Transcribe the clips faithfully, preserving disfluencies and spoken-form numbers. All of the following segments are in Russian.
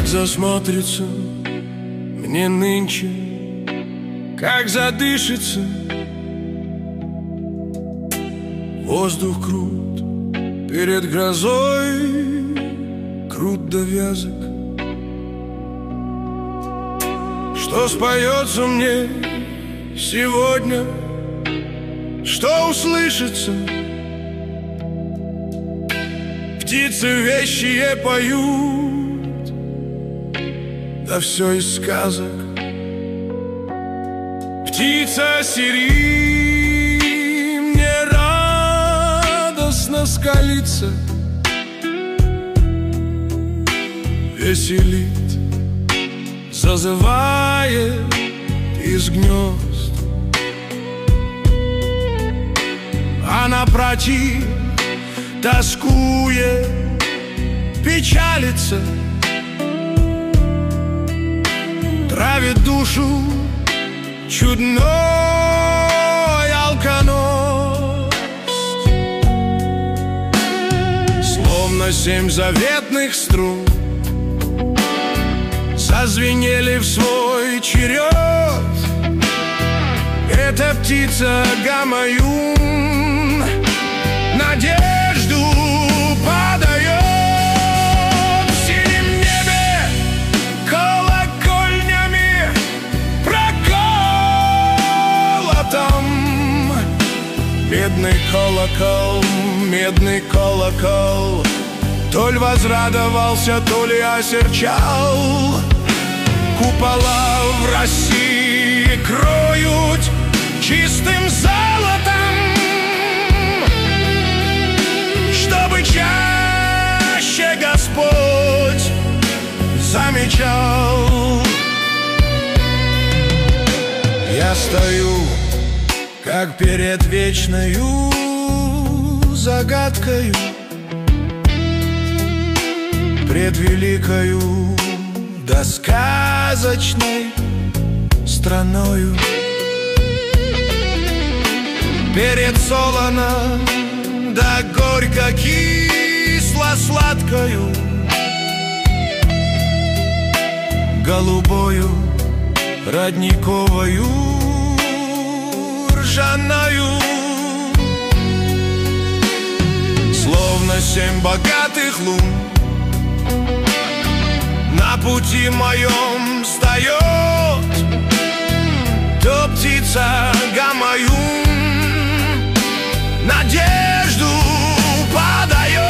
засмотрится мне нынче, как задышится. Воздух крут перед грозой, крут до вязок. Что споется мне сегодня, что услышится? Птицы вещие поют, да все из сказок. Птица сири мне радостно скалится, веселит, зазывает из гнезд. А напротив, тоскуя, печалится, травит душу чудной алконост. Словно семь заветных струн зазвенели в свой черед. Эта птица гамаюн надежду подает. В синем небе колокольнями проколотом. Медный колокол, медный колокол, то ли возрадовался, то ли осерчал. Купола в России кроют чистым золотом, чтобы чаще Господь замечал. Я стою, как перед вечною загадкою, пред великою да сказочной страною. Перед солоно да горько кисло-сладкою, голубою родниковою ржаною. Словно семь богатых лун на пути моем встает, то птица гамаюн надежду подает.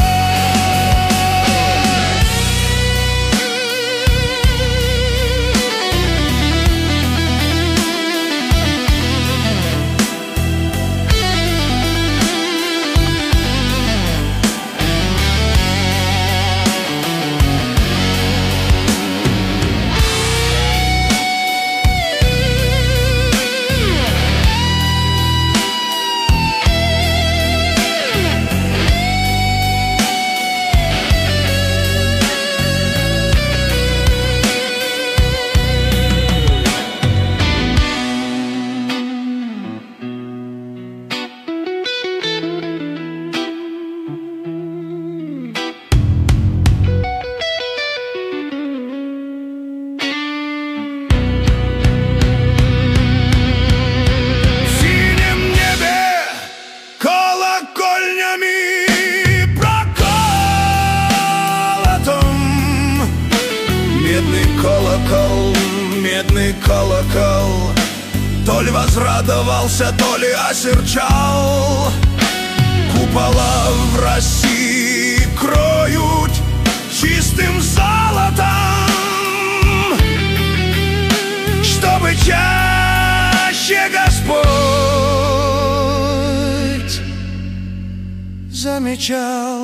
Колокол, медный колокол, то ли возрадовался, то ли осерчал. Купола в России кроют чистым золотом, чтобы чаще Господь замечал.